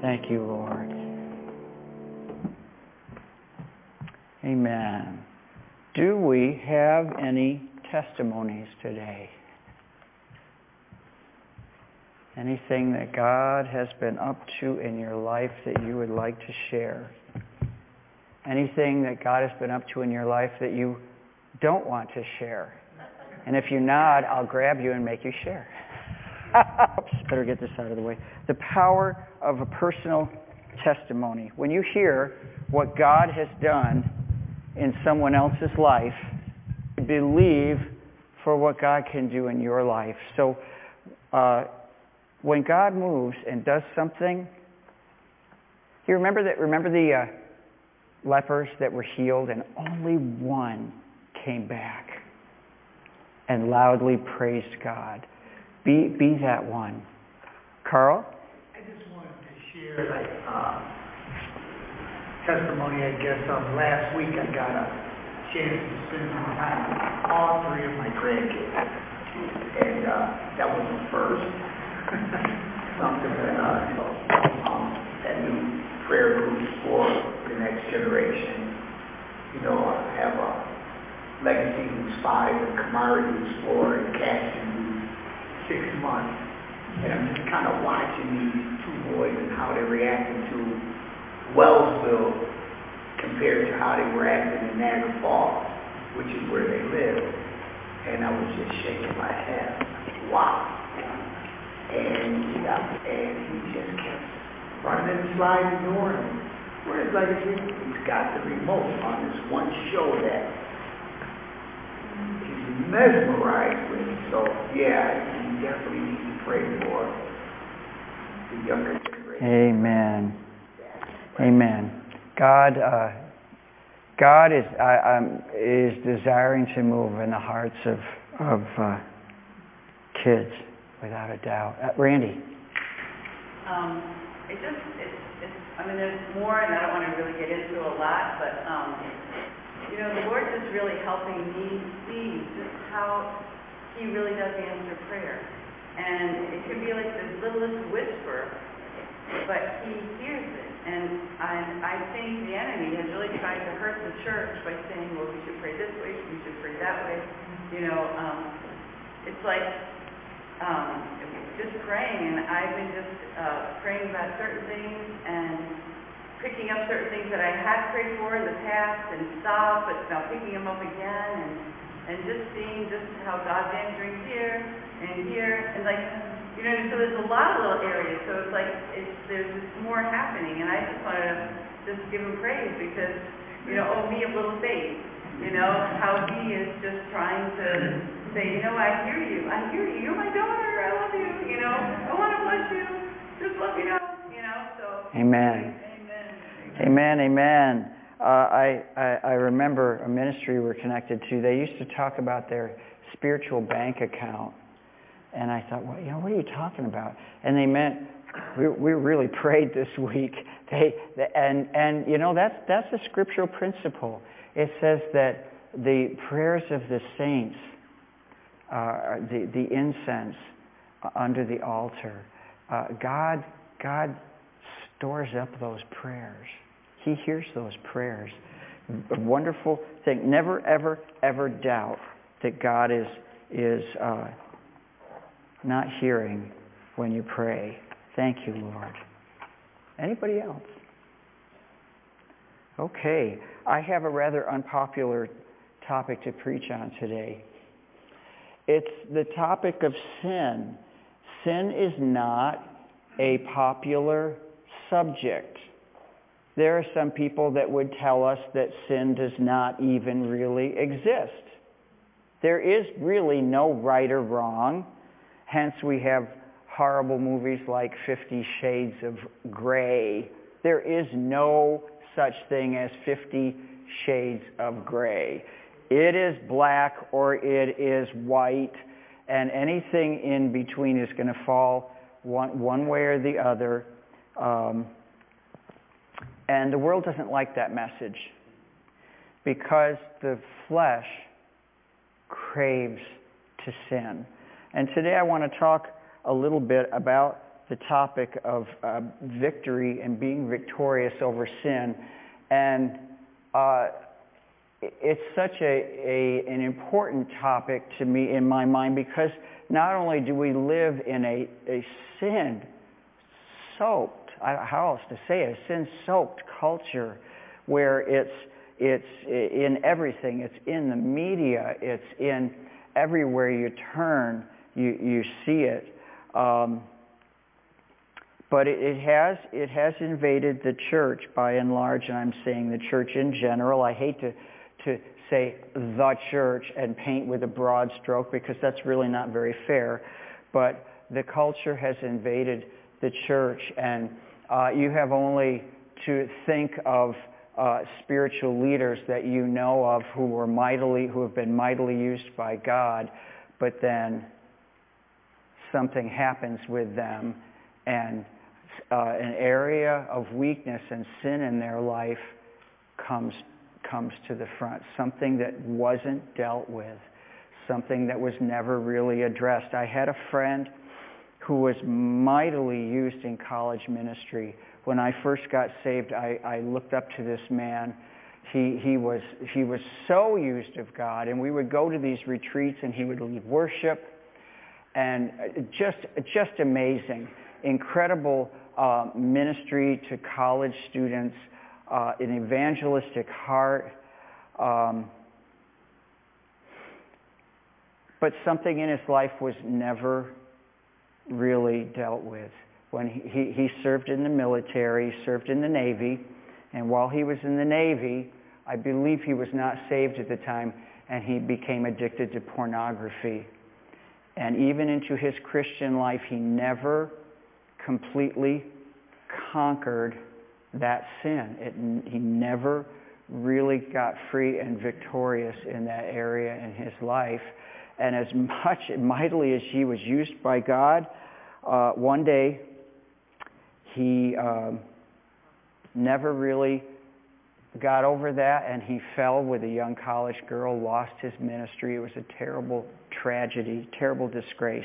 Thank you, Lord. Amen. Do we have any testimonies today? Anything that God has been up to in your life that you would like to share? Anything that God has been up to in your life that you don't want to share? And if you nod, I'll grab you and make you share. Oops, better get this out of the way. The power of a personal testimony. When you hear what God has done in someone else's life, believe for what God can do in your life. So when God moves and does something, you remember the lepers that were healed and only one came back and loudly praised God. Be that one. Carl? I just wanted to share testimony, I guess. Last week I got a chance to spend some time with all three of my grandkids. And that was the first. Something that new prayer groups for the next generation. You know, I have a Legacy who's 5 and Kamari who's 4 and Cashin who's 6 months. And I'm just kind of watching these two boys and how they're reacting to Wellsville compared to how they were acting in Niagara Falls, which is where they live. And I was just shaking my head. Wow. And he just kept running and sliding, ignoring him. Whereas Legacy, he's got the remote on this one show that he's mesmerized with. So yeah, you definitely need to pray for the younger generation. Amen. Amen. God is desiring to move in the hearts of kids, without a doubt. Randy. There's more, and I don't want to really get into a lot, but the Lord is really helping me see just how He really does answer prayer. And it can be like this littlest whisper, but He hears it. And I think the enemy has really tried to hurt the church by saying, well, we should pray this way, we should pray that way. It's like just praying, and I've been just praying about certain things and picking up certain things that I had prayed for in the past and stopped, but now picking them up again and just seeing just how God's answering here, and so there's a lot of little areas, so it's like there's just more happening, and I just wanted to just give Him praise because, oh, me of little faith, how He is just trying to say, I hear you, you're my daughter, I love you, I want to bless you, just let me know, so. Amen. Amen, amen. I remember a ministry we're connected to. They used to talk about their spiritual bank account. And I thought, well, what are you talking about? And they meant, we really prayed this week. That's a scriptural principle. It says that the prayers of the saints, the incense under the altar, God stores up those prayers. He hears those prayers. A wonderful thing. Never, ever, ever doubt that God is not hearing when you pray. Thank you, Lord. Anybody else? Okay. I have a rather unpopular topic to preach on today. It's the topic of sin. Sin is not a popular subject. There are some people that would tell us that sin does not even really exist. There is really no right or wrong. Hence, we have horrible movies like 50 Shades of Grey. There is no such thing as 50 Shades of Grey. It is black or it is white, and anything in between is going to fall one way or the other. And the world doesn't like that message because the flesh craves to sin. And today I want to talk a little bit about the topic of victory and being victorious over sin. And it's such an important topic to me in my mind, because not only do we live in a sin-soaked, how else to say it, a sin-soaked culture where it's in everything. It's in the media. It's in everywhere you turn. You see it. But it has invaded the church by and large, and I'm saying the church in general. I hate to say the church and paint with a broad stroke, because that's really not very fair. But the culture has invaded the church, and you have only to think of spiritual leaders that you know of who have been mightily used by God, but then something happens with them, and an area of weakness and sin in their life comes to the front. Something that wasn't dealt with, something that was never really addressed. I had a friend who was mightily used in college ministry. When I first got saved, I looked up to this man. He was so used of God, and we would go to these retreats, and he would lead worship, and just amazing, incredible ministry to college students, an evangelistic heart, but something in his life was never really dealt with. When he served in the military, served in the Navy, and while he was in the Navy, I believe he was not saved at the time, and he became addicted to pornography. And even into his Christian life, he never completely conquered that sin. He never really got free and victorious in that area in his life. And as mightily as he was used by God, one day he never really got over that, and he fell with a young college girl, lost his ministry. It was a terrible tragedy, terrible disgrace.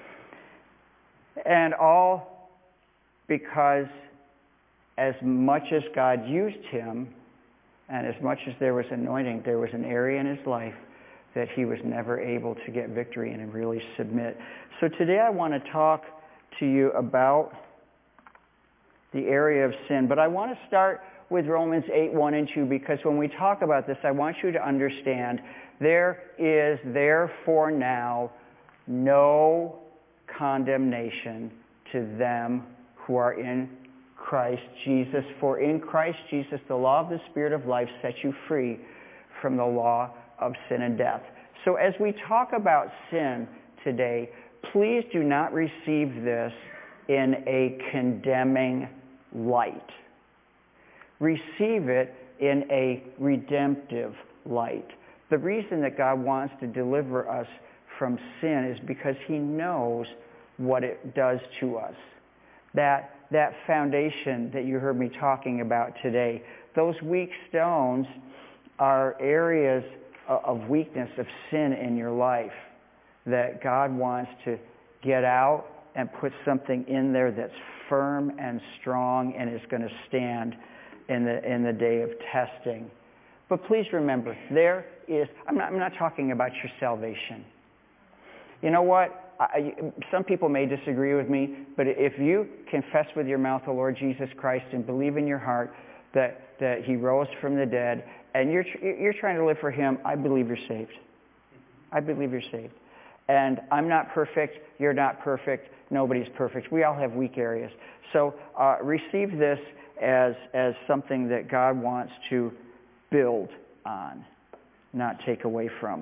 And all because as much as God used him, and as much as there was anointing, there was an area in his life that he was never able to get victory in and really submit. So today I want to talk to you about the area of sin. But I want to start with Romans 8:1 and 2, because when we talk about this, I want you to understand there is therefore now no condemnation to them who are in Christ Jesus. For in Christ Jesus, the law of the Spirit of life sets you free from the law of sin and death. So as we talk about sin today, please do not receive this in a condemning light. Receive it in a redemptive light. The reason that God wants to deliver us from sin is because he knows what it does to us. That foundation that you heard me talking about today, those weak stones are areas of weakness, of sin in your life that God wants to get out and put something in there that's firm and strong and is going to stand in the day of testing. But please remember, I'm not talking about your salvation. You know what? Some people may disagree with me, but if you confess with your mouth the Lord Jesus Christ and believe in your heart that he rose from the dead, and you're trying to live for him, I believe you're saved. I believe you're saved. And I'm not perfect. You're not perfect. Nobody's perfect. We all have weak areas. So receive this as something that God wants to build on, not take away from.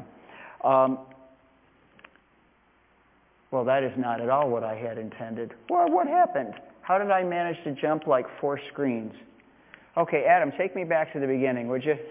Well, that is not at all what I had intended. Well, what happened? How did I manage to jump like 4 screens? Okay, Adam, take me back to the beginning, would you?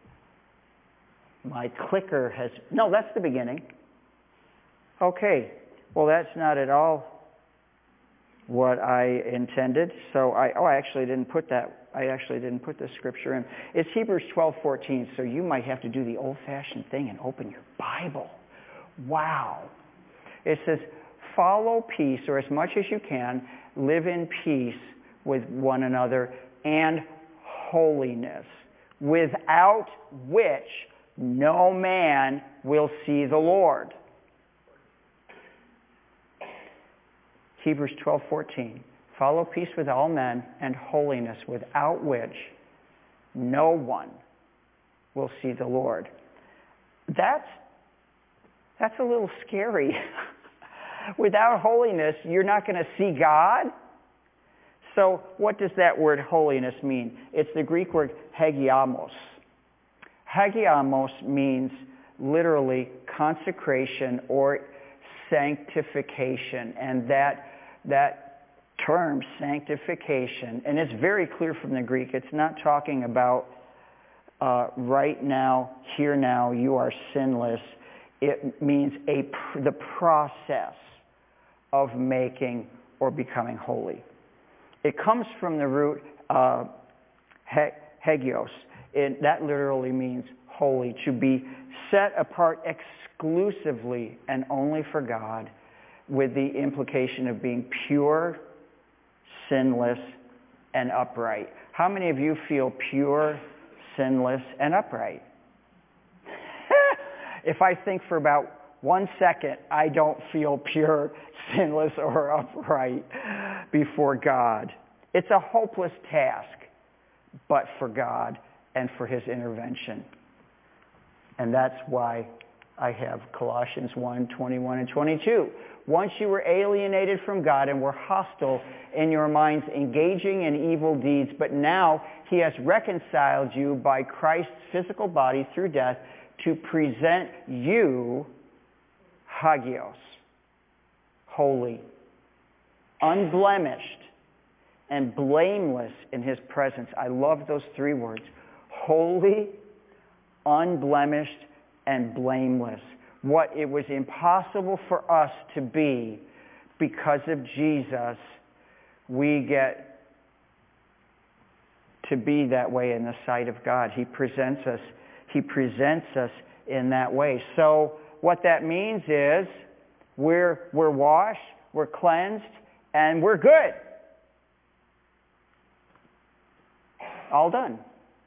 My clicker has... No, that's the beginning. Okay, well, that's not at all what I intended. So I actually didn't put that. I actually didn't put the scripture in. It's Hebrews 12:14. So you might have to do the old-fashioned thing and open your Bible. Wow. It says, follow peace, or as much as you can, live in peace with one another and holiness, without which no man will see the Lord. Hebrews 12:14. Follow peace with all men and holiness, without which no one will see the Lord. That's a little scary. Without holiness, you're not going to see God. So what does that word holiness mean? It's the Greek word hagiamos. Hagiamos means literally consecration or sanctification. And that term, sanctification, and it's very clear from the Greek, it's not talking about right now, here now, you are sinless. It means the process of making or becoming holy. It comes from the root hagios. That literally means holy, to be set apart exclusively and only for God, with the implication of being pure, sinless, and upright. How many of you feel pure, sinless, and upright? If I think for about 1 second, I don't feel pure, sinless, or upright before God. It's a hopeless task, but for God and for His intervention. And that's why I have Colossians 1:21 and 22. Once you were alienated from God and were hostile in your minds, engaging in evil deeds, but now He has reconciled you by Christ's physical body through death to present you hagios, holy, unblemished, and blameless in His presence. I love those 3 words. Holy, unblemished, and blameless. What it was impossible for us to be, because of Jesus, we get to be that way in the sight of God. He presents us in that way. So what that means is we're washed, we're cleansed, and we're good. All done.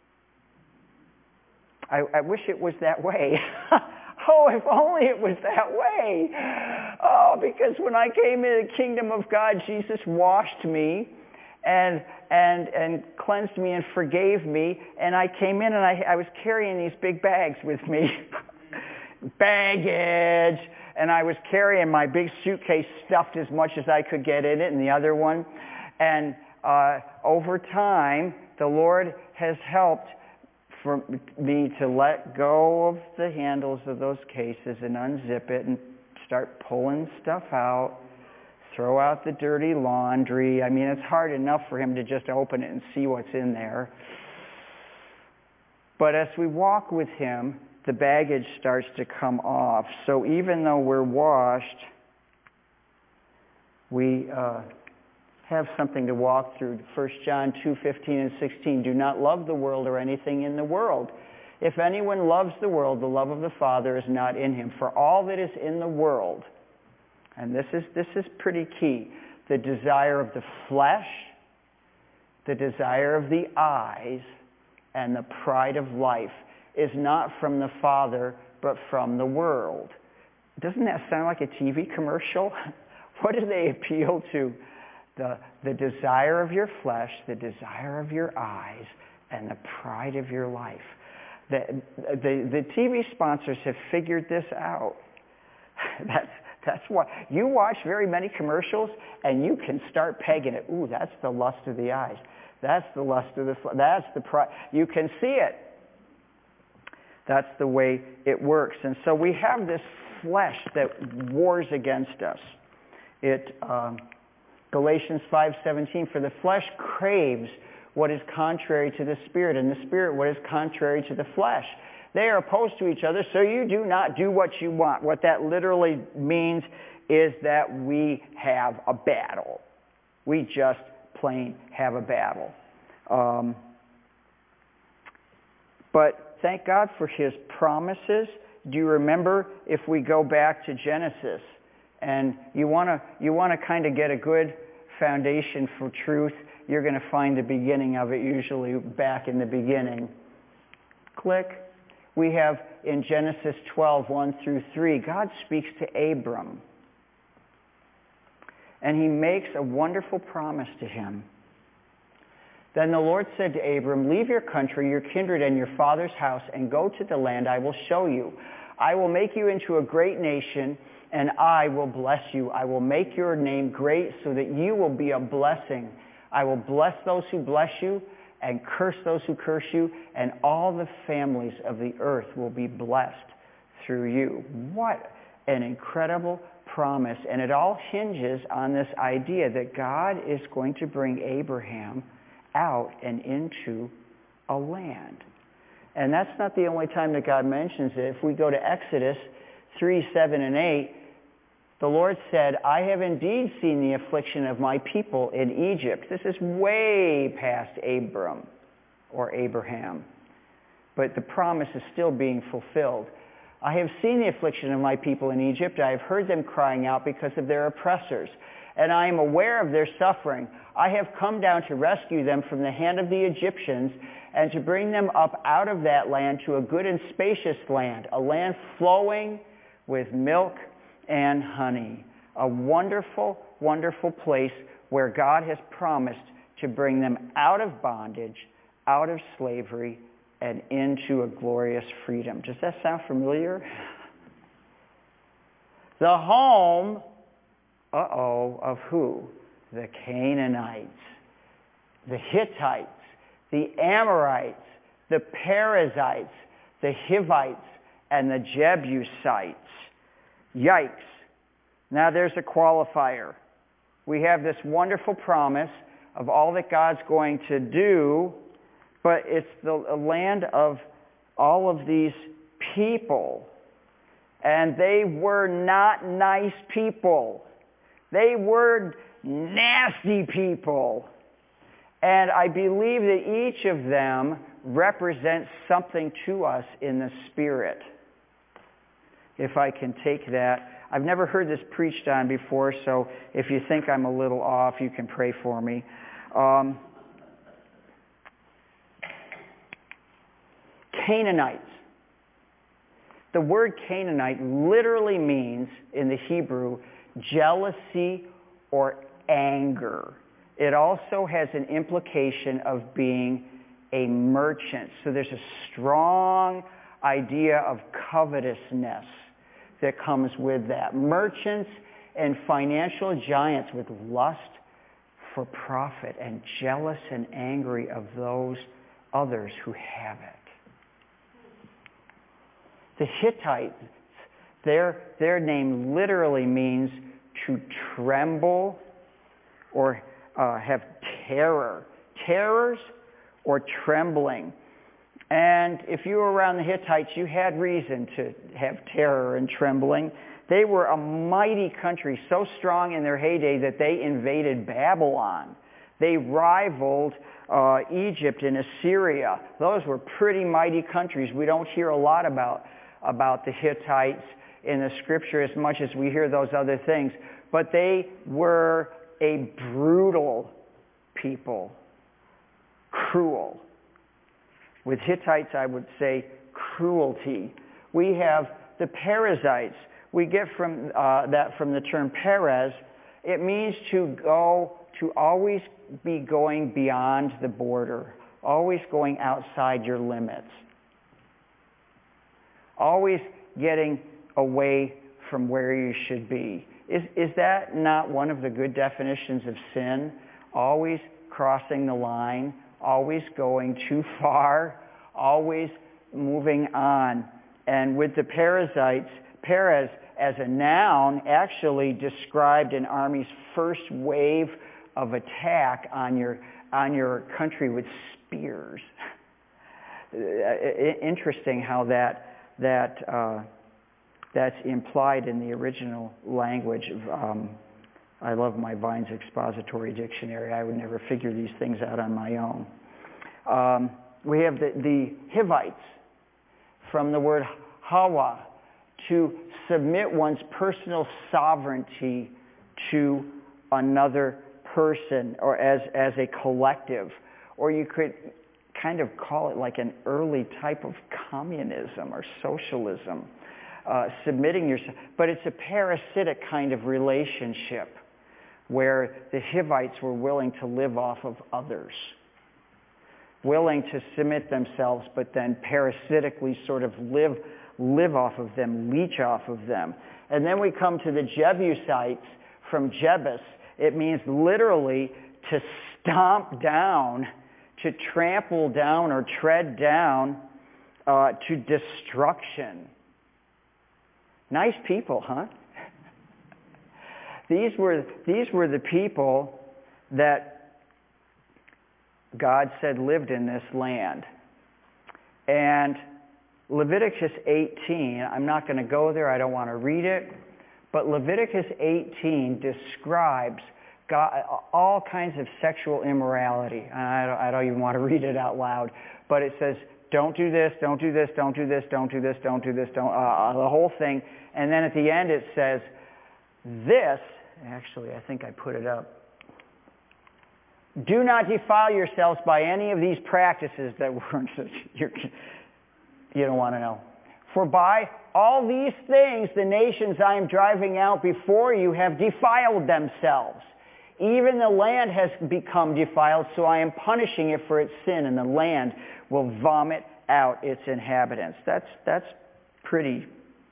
I wish it was that way. Oh, if only it was that way. Oh, because when I came into the kingdom of God, Jesus washed me and cleansed me and forgave me. And I came in and I was carrying these big bags with me. Baggage. And I was carrying my big suitcase stuffed as much as I could get in it, and the other one. And over time, the Lord has helped for me to let go of the handles of those cases and unzip it and start pulling stuff out, throw out the dirty laundry. I mean, it's hard enough for Him to just open it and see what's in there. But as we walk with Him, the baggage starts to come off. So even though we're washed, we have something to walk through. 1 John 2:15 and 16. Do not love the world or anything in the world. If anyone loves the world, the love of the Father is not in him. For all that is in the world, and this is pretty key, the desire of the flesh, the desire of the eyes, and the pride of life is not from the Father, but from the world. Doesn't that sound like a TV commercial? What do they appeal to? The desire of your flesh, the desire of your eyes, and the pride of your life. The TV sponsors have figured this out. That's why you watch very many commercials, and you can start pegging it. Ooh, that's the lust of the eyes. That's the lust of the flesh. That's the pride. You can see it. That's the way it works. And so we have this flesh that wars against us. Galatians 5:17, for the flesh craves what is contrary to the Spirit, and the Spirit what is contrary to the flesh. They are opposed to each other, so you do not do what you want. What that literally means is that we have a battle. We just plain have a battle. But thank God for His promises. Do you remember, if we go back to Genesis, and you want to kind of get a good foundation for truth, you're going to find the beginning of it usually back in the beginning. Click. We have in Genesis 12, 1 through 3, God speaks to Abram. And he makes a wonderful promise to him. Then the Lord said to Abram, leave your country, your kindred, and your father's house, and go to the land I will show you. I will make you into a great nation, and I will bless you. I will make your name great so that you will be a blessing. I will bless those who bless you, and curse those who curse you, and all the families of the earth will be blessed through you. What an incredible promise. And it all hinges on this idea that God is going to bring Abraham out and into a land. And that's not the only time that God mentions it. If we go to Exodus 3, 7, and 8, the Lord said, I have indeed seen the affliction of my people in Egypt. This is way past Abram or Abraham. But the promise is still being fulfilled. I have seen the affliction of my people in Egypt. I have heard them crying out because of their oppressors. And I am aware of their suffering. I have come down to rescue them from the hand of the Egyptians and to bring them up out of that land to a good and spacious land, a land flowing with milk and honey. A wonderful, wonderful place where God has promised to bring them out of bondage, out of slavery, and into a glorious freedom. Does that sound familiar? The home, of who? The Canaanites, the Hittites, the Amorites, the Perizzites, the Hivites, and the Jebusites. Yikes. Now there's a qualifier. We have this wonderful promise of all that God's going to do, but it's the land of all of these people. And they were not nice people. They were nasty people. And I believe that each of them represents something to us in the Spirit. If I can take that. I've never heard this preached on before, so if you think I'm a little off, you can pray for me. Canaanites. The word Canaanite literally means, in the Hebrew, jealousy or anger. It also has an implication of being a merchant. So there's a strong idea of covetousness that comes with that. Merchants and financial giants with lust for profit and jealous and angry of those others who have it. The Hittites, their name literally means to tremble or have terror. Terrors or trembling. And if you were around the Hittites, you had reason to have terror and trembling. They were a mighty country, so strong in their heyday that they invaded Babylon. They rivaled Egypt and Assyria. Those were pretty mighty countries. We don't hear a lot about the Hittites in the Scripture as much as we hear those other things. But they were a brutal people. Cruel. With Hittites, I would say cruelty. We have the Perizzites. We get from that from the term Perez. It means to always be going beyond the border, always going outside your limits, always getting away from where you should be. Is that not one of the good definitions of sin? Always crossing the line, always going too far, always moving on. And with the Perizzites, Perez as a noun actually described an army's first wave of attack on your country with spears. Interesting how that's implied in the original language. I love my Vine's Expository Dictionary. I would never figure these things out on my own. We have the Hivites, from the word hawa, to submit one's personal sovereignty to another person or as a collective. Or you could kind of call it like an early type of communism or socialism, submitting yourself. But it's a parasitic kind of relationship where the Hivites were willing to live off of others, willing to submit themselves, but then parasitically sort of live off of them, leech off of them. And then we come to the Jebusites from Jebus. It means literally to stomp down, to trample down or tread down to destruction. Nice people, huh? These were the people that God said lived in this land. And Leviticus 18, I'm not going to go there, I don't want to read it, but Leviticus 18 describes all kinds of sexual immorality. And I don't even want to read it out loud, but it says, don't do this, don't do this, don't do this, don't do this, don't do this, don't, the whole thing. And then at the end it says, this, actually I think I put it up, do not defile yourselves by any of these practices that weren't, you don't want to know. For by all these things the nations I am driving out before you have defiled themselves. Even the land has become defiled, so I am punishing it for its sin, and the land will vomit out its inhabitants. That's pretty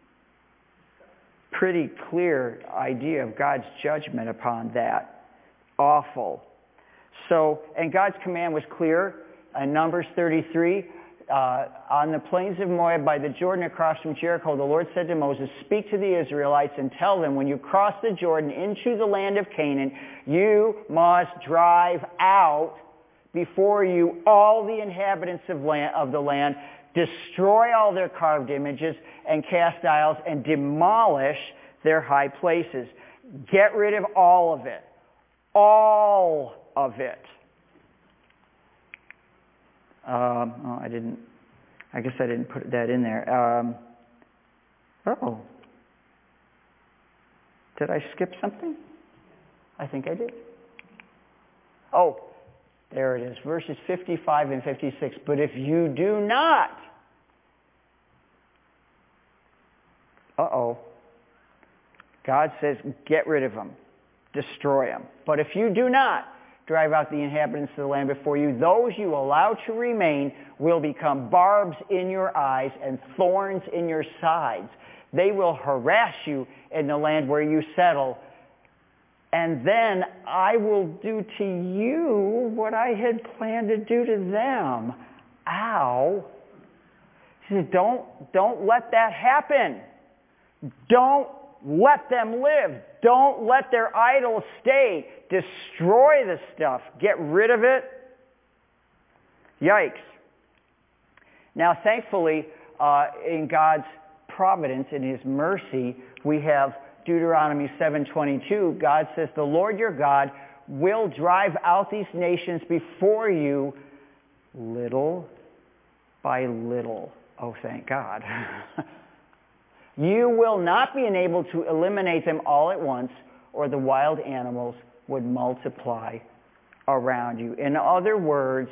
clear idea of God's judgment upon that. Awful. So, and God's command was clear in Numbers 33. On the plains of Moab by the Jordan across from Jericho, the Lord said to Moses, speak to the Israelites and tell them, when you cross the Jordan into the land of Canaan, you must drive out before you all the inhabitants of the land, destroy all their carved images and cast idols, and demolish their high places. Get rid of all of it. All of it. I guess I didn't put that in there. Did I skip something? I think I did. Oh, there it is. Verses 55 and 56. But if you do not, God says, get rid of them. Destroy them. But if you do not drive out the inhabitants of the land before you, those you allow to remain will become barbs in your eyes and thorns in your sides. They will harass you in the land where you settle, and then I will do to you what I had planned to do to them. Ow. He says, don't let that happen. Don't let them live. Don't let their idols stay. Destroy the stuff. Get rid of it. Yikes. Now, thankfully, in God's providence, in His mercy, we have Deuteronomy 7:22. God says, the Lord your God will drive out these nations before you little by little. Oh, thank God. You will not be enabled to eliminate them all at once, or the wild animals would multiply around you. In other words,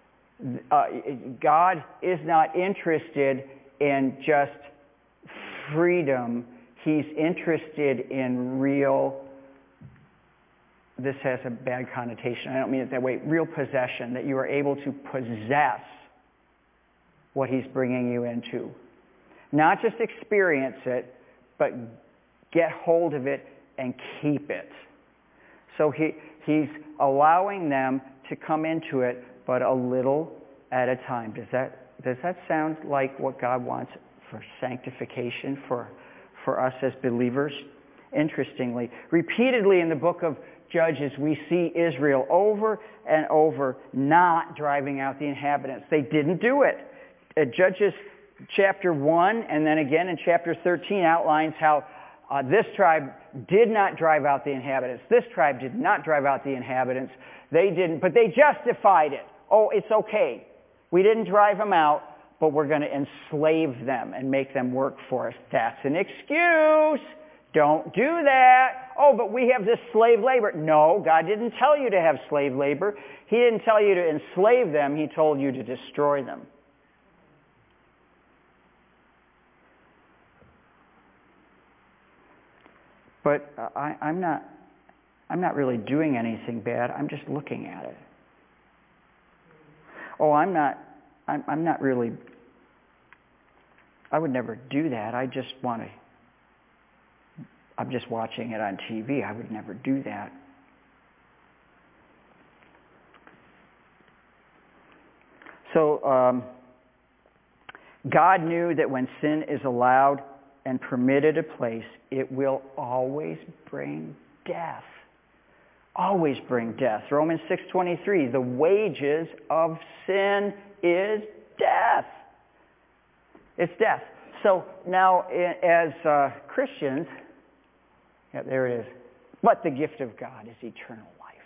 God is not interested in just freedom. He's interested in real, this has a bad connotation, I don't mean it that way, real possession, that you are able to possess what He's bringing you into. Not just experience it, but get hold of it and keep it. So He's allowing them to come into it, but a little at a time. Does that sound like what God wants for sanctification for us as believers? Interestingly, repeatedly in the book of Judges, we see Israel over and over not driving out the inhabitants. They didn't do it. Judges chapter 1 and then again in chapter 13 outlines how this tribe did not drive out the inhabitants. This tribe did not drive out the inhabitants. They didn't, but they justified it. Oh, it's okay. We didn't drive them out, but we're going to enslave them and make them work for us. That's an excuse. Don't do that. Oh, but we have this slave labor. No, God didn't tell you to have slave labor. He didn't tell you to enslave them. He told you to destroy them. But I'm not really doing anything bad. I'm just looking at it. Oh, I'm not really, I would never do that. I'm just watching it on TV. I would never do that. So, God knew that when sin is allowed and permitted a place, it will always bring death. Always bring death. Romans 6:23, the wages of sin is death. It's death. So now as Christians, yeah, there it is. But the gift of God is eternal life.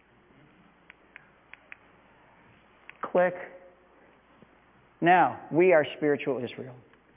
Click. Now, we are spiritual Israel.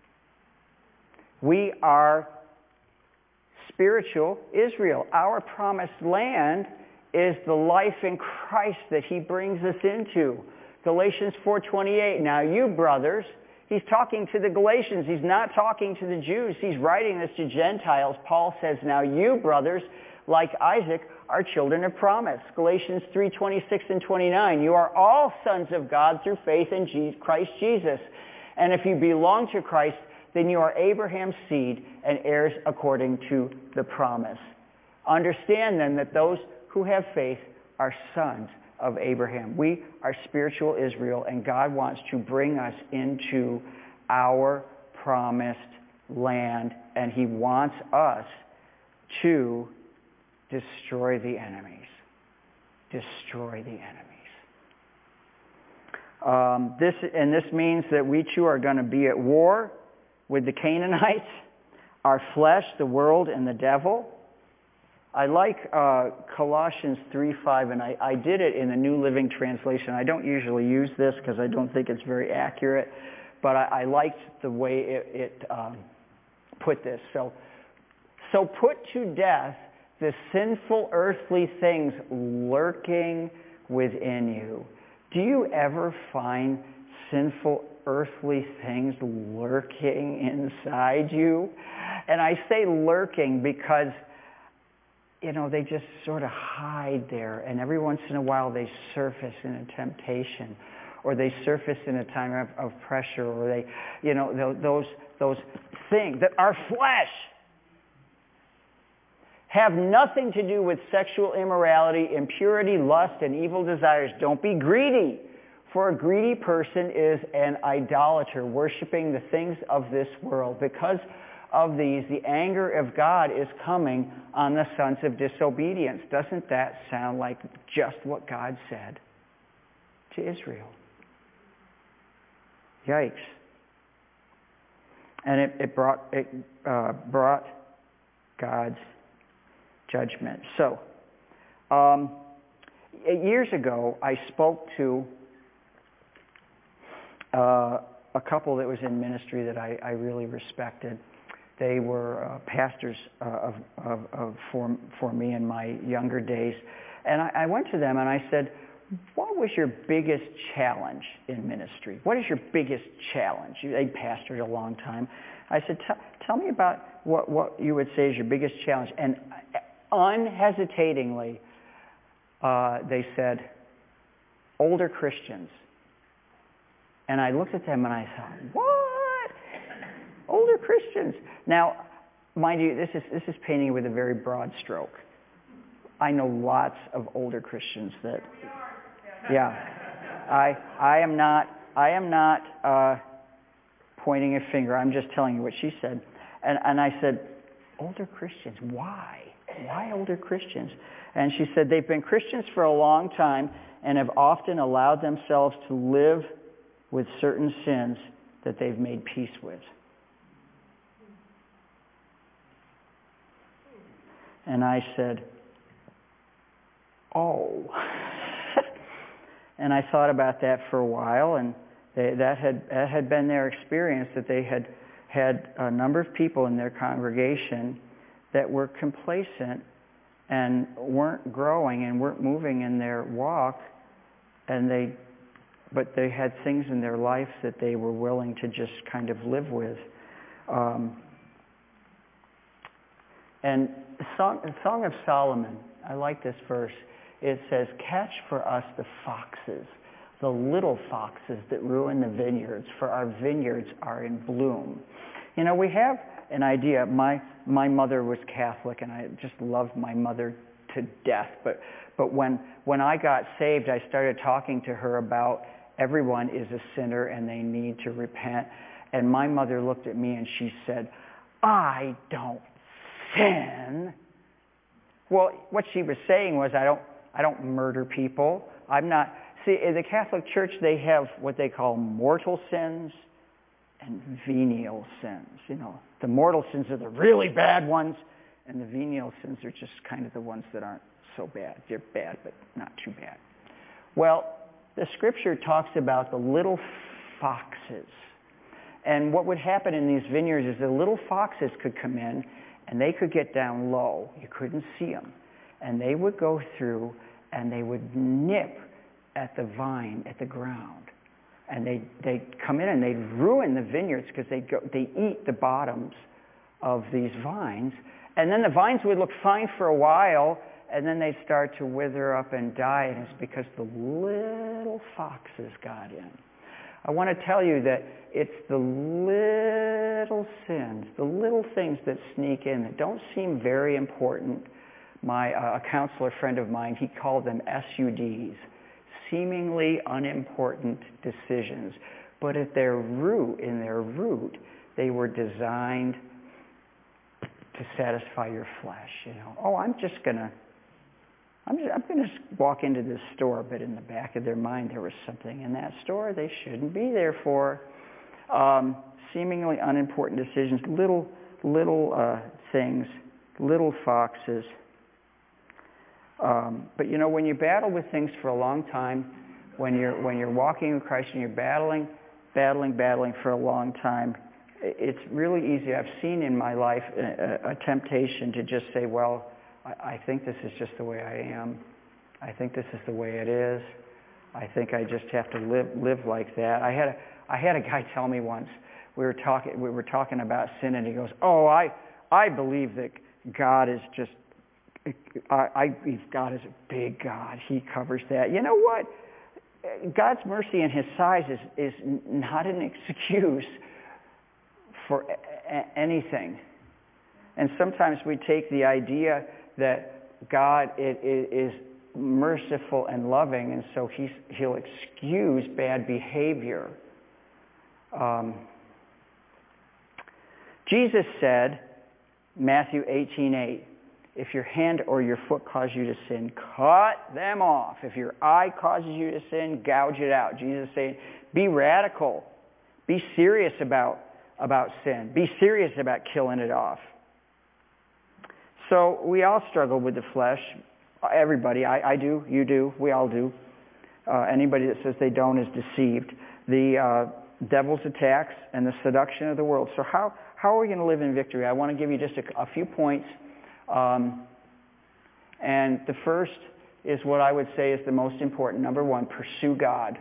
We are spiritual Israel. Our promised land is the life in Christ that He brings us into. Galatians 4:28. Now you brothers, He's talking to the Galatians. He's not talking to the Jews. He's writing this to Gentiles. Paul says, now you brothers, like Isaac, are children of promise. Galatians 3:26 and 29. You are all sons of God through faith in Christ Jesus. And if you belong to Christ, then you are Abraham's seed and heirs according to the promise. Understand then that those who have faith are sons of Abraham. We are spiritual Israel, and God wants to bring us into our promised land, and He wants us to destroy the enemies. Destroy the enemies. This means that we too are going to be at war with the Canaanites, our flesh, the world, and the devil. I like Colossians 3:5, and I did it in the New Living Translation. I don't usually use this because I don't think it's very accurate, but I liked the way it put this. So put to death the sinful earthly things lurking within you. Do you ever find sinful earthly things lurking inside you? And I say lurking because, they just sort of hide there, and every once in a while they surface in a temptation, or they surface in a time of pressure, or they, those things that are flesh have nothing to do with sexual immorality, impurity, lust, and evil desires. Don't be greedy. For a greedy person is an idolater, worshiping the things of this world. Because of these, the anger of God is coming on the sons of disobedience. Doesn't that sound like just what God said to Israel? Yikes. And it brought God's judgment. So, years ago, I spoke to a couple that was in ministry that I really respected. They were pastors for me in my younger days. And I went to them and I said, what was your biggest challenge in ministry? What is your biggest challenge? They pastored a long time. I said, tell me about what you would say is your biggest challenge. And unhesitatingly, they said, older Christians. And I looked at them and I thought, what? Older Christians. Now, mind you, this is painting with a very broad stroke. I know lots of older Christians that, yeah. I am not pointing a finger. I'm just telling you what she said. And I said, older Christians, why? Why older Christians? And she said, they've been Christians for a long time and have often allowed themselves to live with certain sins that they've made peace with. And I said, oh. And I thought about that for a while, and That had been their experience, that they had a number of people in their congregation that were complacent and weren't growing and weren't moving in their walk, but they had things in their life that they were willing to just kind of live with. And the Song of Solomon, I like this verse. It says, "Catch for us the foxes, the little foxes that ruin the vineyards, for our vineyards are in bloom." You know, we have an idea. My mother was Catholic, and I just loved my mother to death. But when I got saved, I started talking to her about everyone is a sinner and they need to repent. And my mother looked at me and she said, "I don't sin." Well, what she was saying was, I don't murder people. I'm not. See, in the Catholic Church, they have what they call mortal sins and venial sins. You know, the mortal sins are the really bad ones, and the venial sins are just kind of the ones that aren't so bad. They're bad, but not too bad. Well, the Scripture talks about the little foxes. And what would happen in these vineyards is the little foxes could come in, and they could get down low. You couldn't see them. And they would go through, and they would nip at the vine, at the ground. And they'd come in and they'd ruin the vineyards because they eat the bottoms of these vines. And then the vines would look fine for a while, and then they'd start to wither up and die, and it's because the little foxes got in. I want to tell you that it's the little sins, the little things that sneak in that don't seem very important. A counselor friend of mine, he called them SUDs, seemingly unimportant decisions. But in their root, they were designed to satisfy your flesh. You know, oh, I'm gonna walk into this store, but in the back of their mind there was something in that store they shouldn't be there for. Seemingly unimportant decisions, little things, little foxes. But you know, when you battle with things for a long time, when you're walking with Christ and you're battling for a long time, it's really easy. I've seen in my life a temptation to just say, well, I think this is just the way I am. I think this is the way it is. I think I just have to live like that. I had a guy tell me once, we were talking about sin, and he goes, "Oh, I believe that God is just, I believe God is a big God. He covers that." You know what? God's mercy and His size is not an excuse for anything. And sometimes we take the idea that God is merciful and loving, and so He'll excuse bad behavior. Jesus said, Matthew 18:8, "If your hand or your foot cause you to sin, cut them off. If your eye causes you to sin, gouge it out." Jesus is saying, be radical. Be serious about sin. Be serious about killing it off. So we all struggle with the flesh. Everybody. I do. You do. We all do. Anybody that says they don't is deceived. The devil's attacks and the seduction of the world. So how are we going to live in victory? I want to give you just a few points. And the first is what I would say is the most important. Number one, pursue God.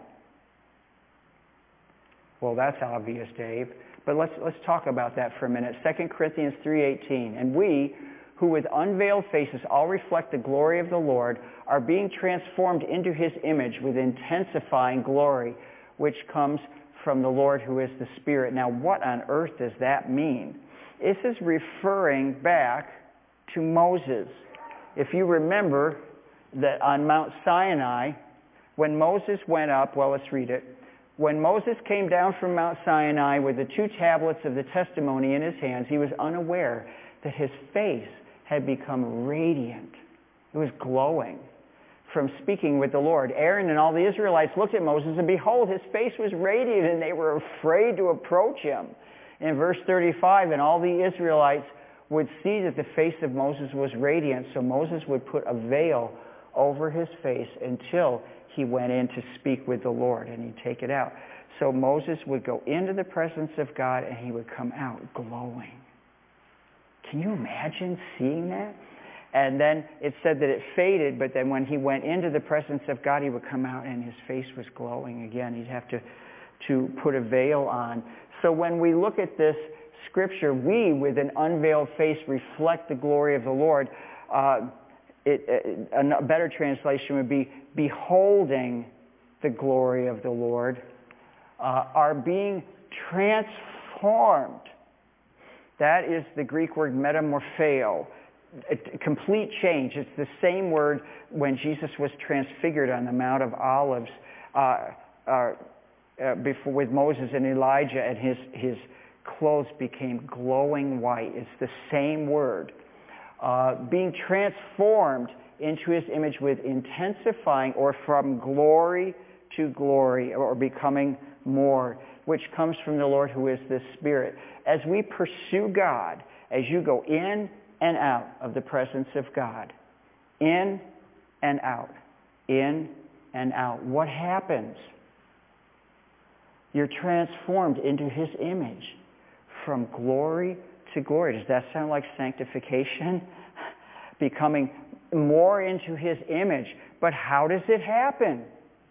Well, that's obvious, Dave. But let's talk about that for a minute. 2 Corinthians 3:18. "And we, who with unveiled faces all reflect the glory of the Lord, are being transformed into His image with intensifying glory, which comes from the Lord who is the Spirit." Now, what on earth does that mean? This is referring back to Moses. If you remember that on Mount Sinai, when Moses went up, well, let's read it. When Moses came down from Mount Sinai with the 2 tablets of the testimony in his hands, he was unaware that his face had become radiant. It was glowing from speaking with the Lord. Aaron and all the Israelites looked at Moses, and behold, his face was radiant, and they were afraid to approach him. In verse 35, "And all the Israelites would see that the face of Moses was radiant, so Moses would put a veil over his face until he went in to speak with the Lord, and he'd take it out. So Moses would go into the presence of God, and he would come out glowing. Can you imagine seeing that? And then it said that it faded, but then when he went into the presence of God, he would come out and his face was glowing again. He'd have to put a veil on. So when we look at this scripture, we, with an unveiled face, reflect the glory of the Lord. A better translation would be beholding the glory of the Lord, are being transformed. That is the Greek word metamorpheo. A complete change. It's the same word when Jesus was transfigured on the Mount of Olives before with Moses and Elijah, and his clothes became glowing white. It's the same word. Being transformed into his image with intensifying or from glory to glory, or becoming more, which comes from the Lord who is the Spirit. As we pursue God, as you go in and out of the presence of God, in and out, in and out, what happens? You're transformed into his image from glory to glory. Does that sound like sanctification? Becoming more into his image. But how does it happen?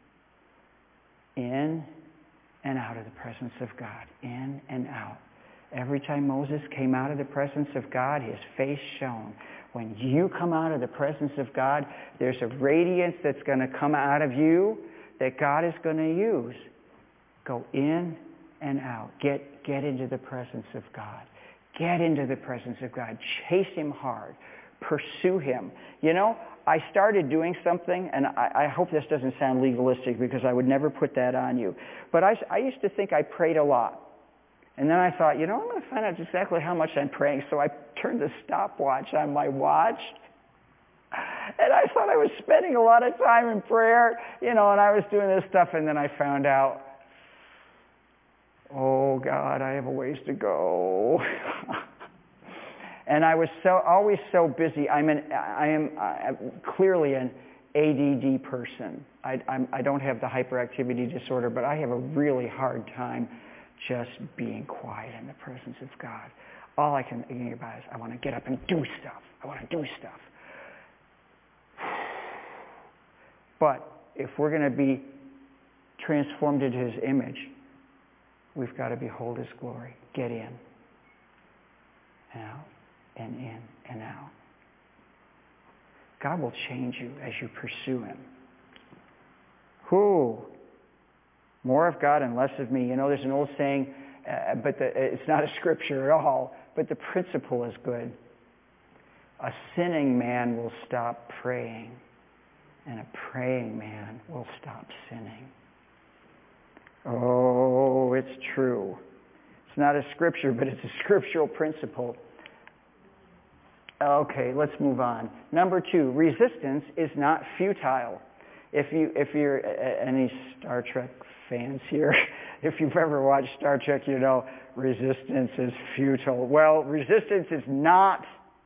In and out of the presence of God. In and out. Every time Moses came out of the presence of God, his face shone. When you come out of the presence of God, there's a radiance that's going to come out of you that God is going to use. Go in and out. Get into the presence of God. Get into the presence of God. Chase him hard. Pursue him. You know, I started doing something, and I hope this doesn't sound legalistic because I would never put that on you. But I used to think I prayed a lot. And then I thought, I'm going to find out exactly how much I'm praying. So I turned the stopwatch on my watch. And I thought I was spending a lot of time in prayer, and I was doing this stuff. And then I found out, oh, God, I have a ways to go. And I was always so busy. I am clearly an ADD person. I don't have the hyperactivity disorder, but I have a really hard time just being quiet in the presence of God. All I can think about is I want to get up and do stuff. I want to do stuff. But if we're going to be transformed into his image, we've got to behold his glory. Get in and out and in and out. God will change you as you pursue him. More of God and less of me. There's an old saying, but it's not a scripture at all, but the principle is good. A sinning man will stop praying, and a praying man will stop sinning. Oh, it's true. It's not a scripture, but it's a scriptural principle. Okay, let's move on. Number 2, resistance is not futile. If you're any Star Trek fans here, if you've ever watched Star Trek, resistance is futile. Well, resistance is not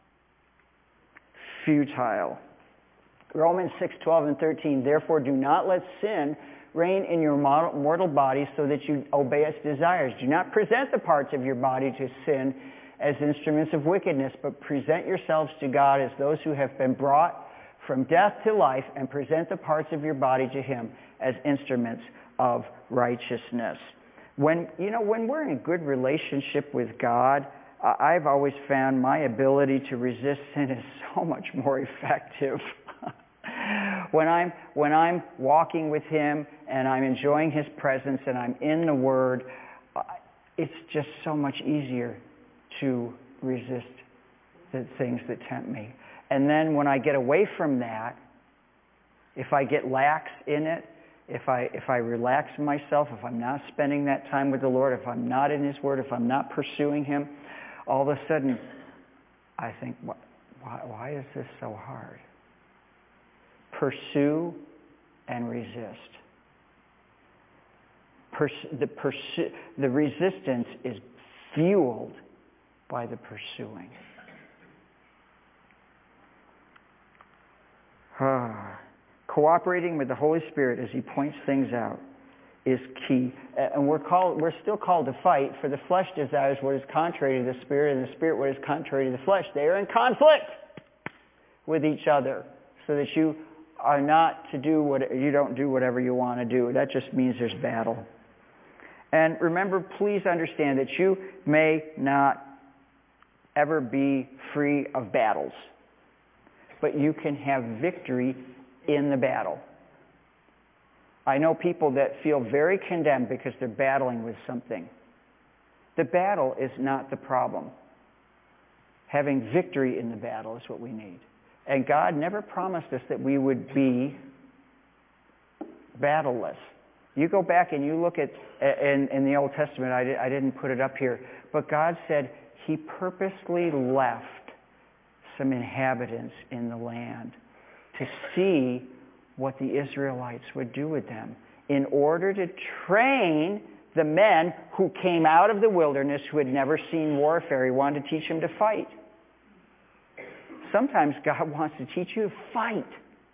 futile. Romans 6:12 and 13, therefore do not let sin reign in your mortal body so that you obey its desires. Do not present the parts of your body to sin as instruments of wickedness, but present yourselves to God as those who have been brought from death to life, and present the parts of your body to him as instruments of righteousness. When we're in a good relationship with God, I've always found my ability to resist sin is so much more effective. When I'm walking with him and I'm enjoying his presence and I'm in the Word, it's just so much easier to resist the things that tempt me. And then when I get away from that, if I get lax in it, if I relax myself, if I'm not spending that time with the Lord, if I'm not in his Word, if I'm not pursuing him, all of a sudden I think, why is this so hard? Pursue and resist. The resistance is fueled by the pursuing. Cooperating with the Holy Spirit as He points things out is key. And we're still called to fight, for the flesh desires what is contrary to the Spirit, and the Spirit what is contrary to the flesh. They are in conflict with each other, so that you are not to do what you don't do whatever you want to do. That just means there's battle. And remember, please understand that you may not ever be free of battles, but you can have victory in the battle. I know people that feel very condemned because they're battling with something. The battle is not the problem. Having victory in the battle is what we need. And God never promised us that we would be battleless. You go back and you look at in the Old Testament, I didn't put it up here, but God said He purposely left some inhabitants in the land to see what the Israelites would do with them in order to train the men who came out of the wilderness who had never seen warfare. He wanted to teach them to fight. Sometimes God wants to teach you to fight.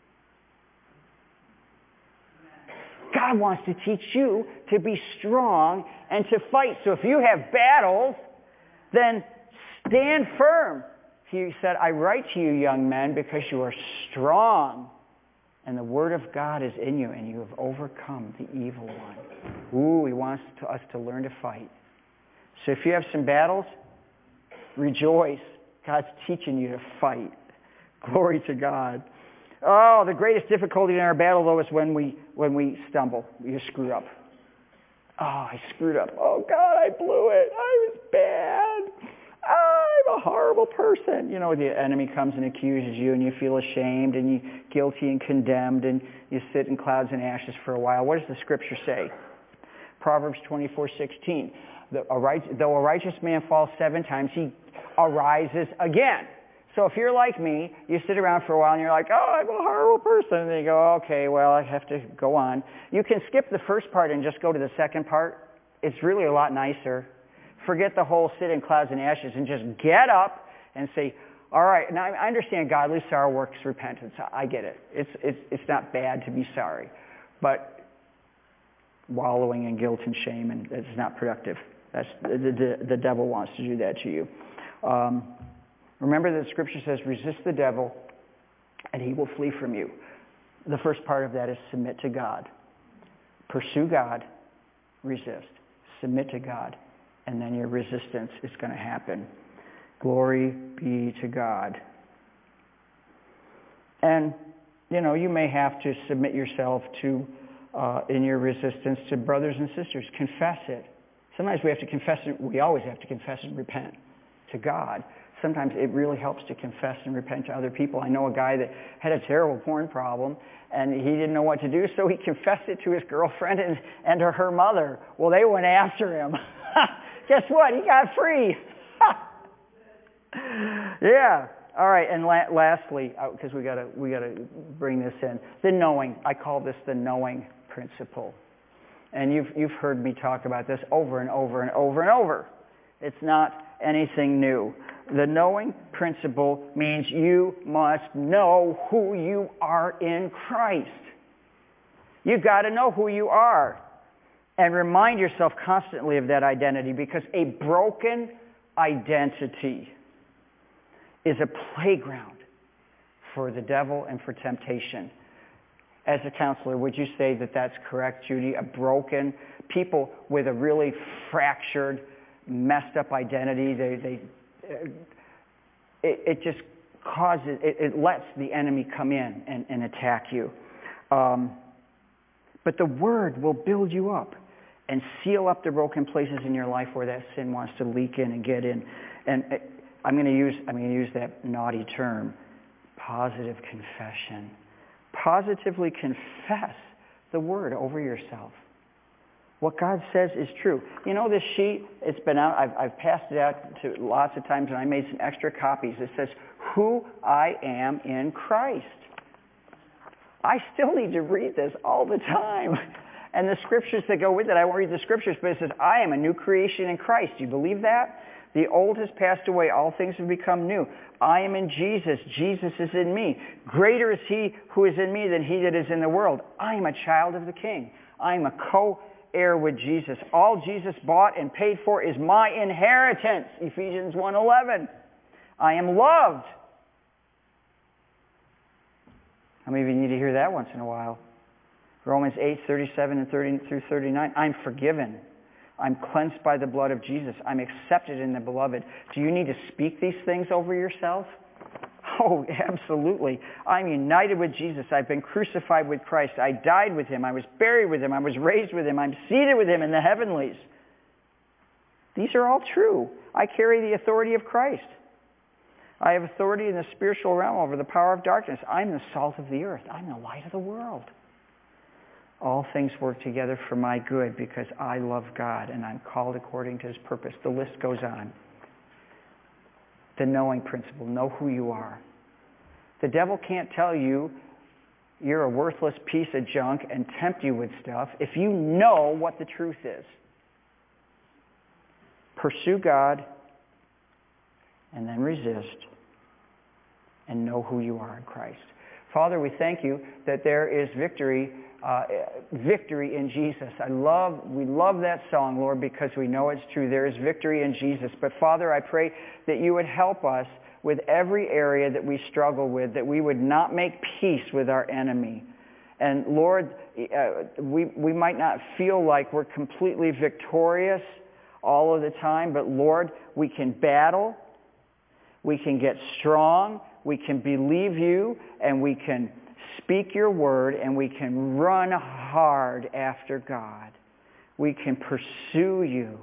God wants to teach you to be strong and to fight. So if you have battles, then stand firm. He said, I write to you, young men, because you are strong, and the word of God is in you, and you have overcome the evil one. He wants us to learn to fight. So if you have some battles, rejoice. God's teaching you to fight. Glory to God. Oh, the greatest difficulty in our battle, though, is when we stumble. We screw up. Oh, I screwed up. Oh, God, I blew it. I was bad. I'm a horrible person. You know, the enemy comes and accuses you, and you feel ashamed, and you're guilty and condemned, and you sit in clouds and ashes for a while. What does the Scripture say? Proverbs 24:16. Though a righteous man falls 7 times, he arises again. So if you're like me, you sit around for a while and you're like, oh, I'm a horrible person. And then you go, okay, well, I have to go on. You can skip the first part and just go to the second part. It's really a lot nicer. Forget the whole sit in clouds and ashes and just get up and say, all right, now I understand godly sorrow works repentance. I get it. It's not bad to be sorry. But wallowing in guilt and shame, and it's not productive. That's the devil wants to do that to you. Remember that the Scripture says, resist the devil, and he will flee from you. The first part of that is submit to God. Pursue God, resist. Submit to God, and then your resistance is going to happen. Glory be to God. And, you may have to submit yourself to, in your resistance, to brothers and sisters. Confess it. Sometimes we have to confess it. We always have to confess and repent to God. Sometimes it really helps to confess and repent to other people. I know a guy that had a terrible porn problem, and he didn't know what to do, so he confessed it to his girlfriend and to her mother. Well, they went after him. Guess what? He got free. Yeah. All right. And lastly, because we gotta bring this in, the knowing. I call this the knowing principle. And you've heard me talk about this over and over and over and over. It's not anything new. The knowing principle means you must know who you are in Christ. You've got to know who you are. And remind yourself constantly of that identity, because a broken identity is a playground for the devil and for temptation. As a counselor, would you say that that's correct, Judy? A broken, people with a really fractured, messed up identity, it just causes, it lets the enemy come in and attack you. But the Word will build you up and seal up the broken places in your life where that sin wants to leak in and get in. And I'm going to use that naughty term, positive confession. Positively confess the Word over yourself. What God says is true. This sheet, it's been out. I've passed it out to lots of times, and I made some extra copies. It says, who I am in Christ. I still need to read this all the time. And the scriptures that go with it, I won't read the scriptures, but it says, I am a new creation in Christ. Do you believe that? The old has passed away. All things have become new. I am in Jesus. Jesus is in me. Greater is he who is in me than he that is in the world. I am a child of the King. I am a co-heir with Jesus. All Jesus bought and paid for is my inheritance. Ephesians 1:11. I am loved. How many of you need to hear that once in a while? Romans 8:37 and 30 through 39. I'm forgiven. I'm cleansed by the blood of Jesus. I'm accepted in the beloved. Do you need to speak these things over yourself? Oh, absolutely. I'm united with Jesus. I've been crucified with Christ. I died with him. I was buried with him. I was raised with him. I'm seated with him in the heavenlies. These are all true. I carry the authority of Christ. I have authority in the spiritual realm over the power of darkness. I'm the salt of the earth. I'm the light of the world. All things work together for my good because I love God and I'm called according to his purpose. The list goes on. The knowing principle. Know who you are. The devil can't tell you you're a worthless piece of junk and tempt you with stuff if you know what the truth is. Pursue God and then resist and know who you are in Christ. Father, we thank you that there is victory in Jesus. We love that song, Lord, because we know it's true. There is victory in Jesus. But Father, I pray that you would help us with every area that we struggle with, that we would not make peace with our enemy. And Lord, we might not feel like we're completely victorious all of the time, but Lord, we can battle, we can get strong, we can believe you, and we can speak your word, and we can run hard after God. We can pursue you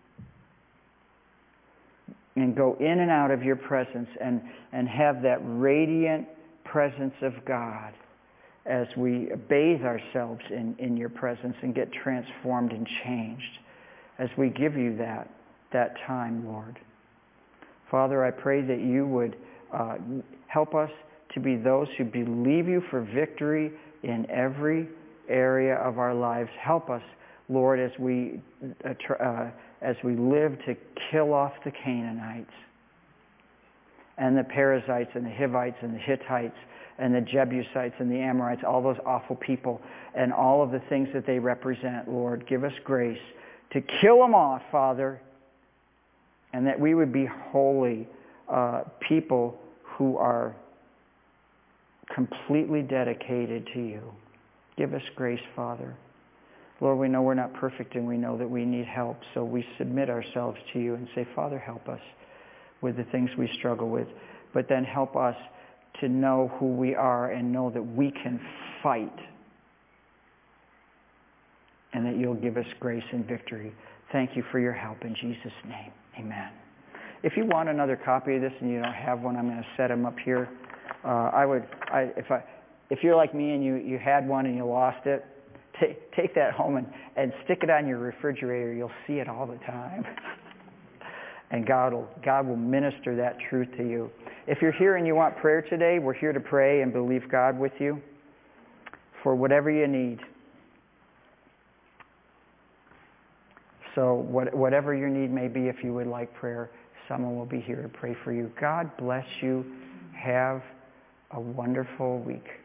and go in and out of your presence and have that radiant presence of God as we bathe ourselves in your presence and get transformed and changed as we give you that time, Lord. Father, I pray that you would help us to be those who believe you for victory in every area of our lives. Help us, Lord, as we live to kill off the Canaanites and the Perizzites and the Hivites and the Hittites and the Jebusites and the Amorites, all those awful people and all of the things that they represent, Lord. Give us grace to kill them off, Father, and that we would be holy people who are completely dedicated to you. Give us grace, Father. Lord, we know we're not perfect and we know that we need help, so we submit ourselves to you and say, Father, help us with the things we struggle with, but then help us to know who we are and know that we can fight and that you'll give us grace and victory. Thank you for your help in Jesus' name. Amen. If you want another copy of this and you don't have one, I'm going to set them up here. If you're like me and you had one and you lost it, take that home and stick it on your refrigerator. You'll see it all the time. And God will minister that truth to you. If you're here and you want prayer today, we're here to pray and believe God with you for whatever you need. So whatever your need may be, if you would like prayer, someone will be here to pray for you. God bless you. Have a wonderful week.